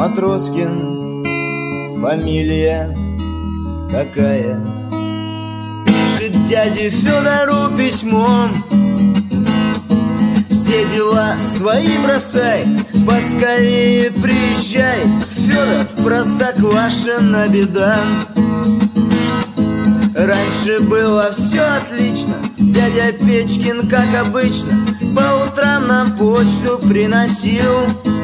Матроскин, фамилия какая? Пишет дяде Федору письмом: все дела свои бросай, поскорее приезжай, Федор, в Простоквашино беда. Раньше было все отлично, дядя Печкин, как обычно, по утрам нам почту приносил.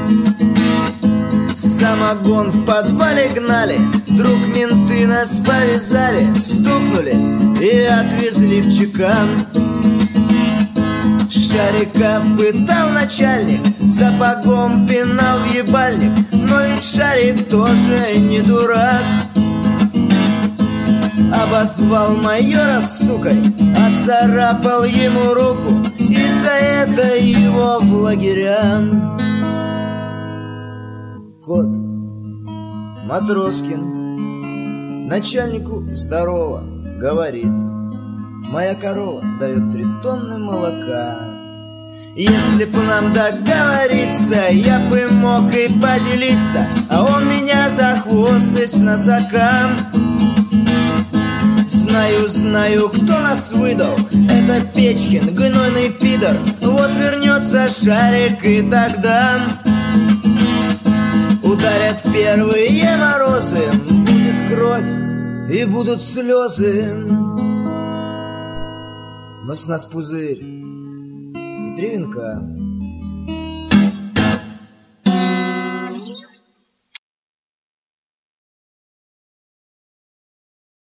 Самогон в подвале гнали, вдруг менты нас повязали, стукнули и отвезли в чекан. Шарика пытал начальник, сапогом пинал в ебальник, но ведь Шарик тоже не дурак. Обозвал майора сукой, отцарапал ему руку, и за это его в лагеря. Кот Матроскин начальнику здорово говорит: моя корова дает 3 тонны молока. Если б нам договориться, я бы мог и поделиться, а он меня за хвост и с носокам. Знаю, кто нас выдал, это Печкин, гнойный пидор. Вот вернется Шарик, и тогда ударят первые морозы, будет кровь и будут слезы. Но с нас пузырь и 3 венка.